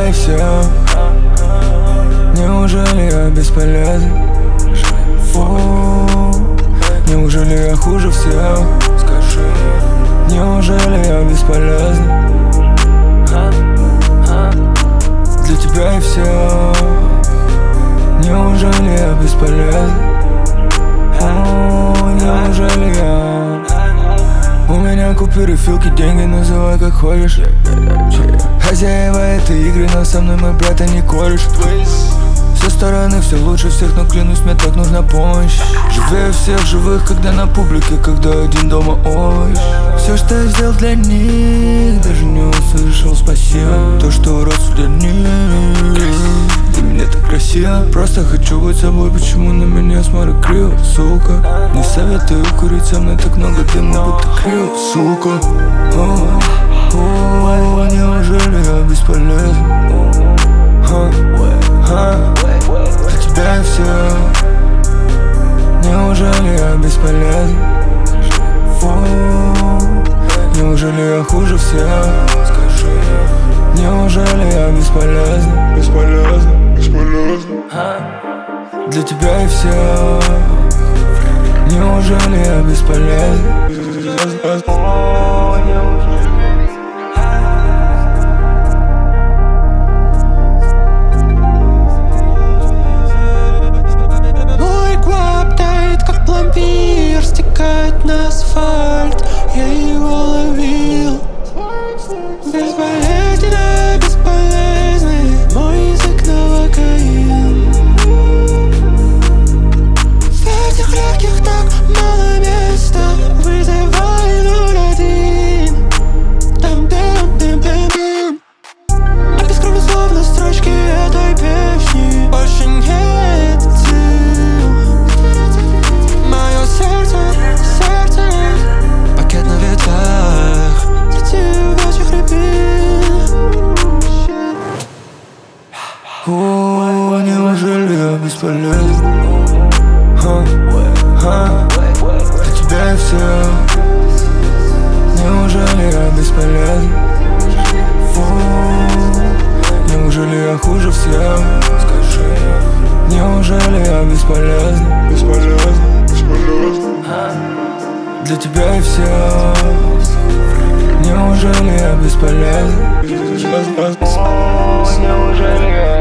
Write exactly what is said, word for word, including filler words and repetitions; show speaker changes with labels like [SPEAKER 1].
[SPEAKER 1] и все. Неужели я бесполезен? Фу, неужели я хуже всех? Скажи, неужели я бесполезен? Для тебя и все. Неужели я бесполезен? О, неужели я? У меня купюры, филки, деньги, называй как хочешь. Хозяева этой игры, но со мной мой брат, а не кореш. Со стороны все лучше всех, но клянусь, мне так нужна помощь. Живее всех живых, когда на публике, когда один дома, ой. Все, что я сделал для них, даже не услышал спасибо. То, что уродство для них, для меня так красиво. Просто хочу быть собой, почему на меня смотрят криво, сука. Не советую курить, со мной так много дыма, будто криво, сука. О, о, неужели я бесполезен? Ха, ха. Для тебя и все. Неужели я бесполезен? Фу, неужели я хуже всех? Скажи, неужели я бесполезен? Бесполезен, бесполезен. Для тебя и все. Неужели я бесполезен?
[SPEAKER 2] Стекает на асфальт, я его ловил. Безболезненно, бесполезный мой язык новокаин. В этих легких так мало места, вызывай ноль один. Там-дам-дам-дам-дам. Обескровлю словно строчки этой песни. Больше нет сил. Мое сердце, сердце, пакет на ветвях, летит в этих рябин.
[SPEAKER 1] О, неужели я бесполезен? Ха, ха. Для тебя и все. Неужели я бесполезен? Фу, неужели я хуже всех? Скажи, неужели я бесполезен? Бесполезен, бесполезен. Для тебя и все. Неужели я бесполезен? Неужели я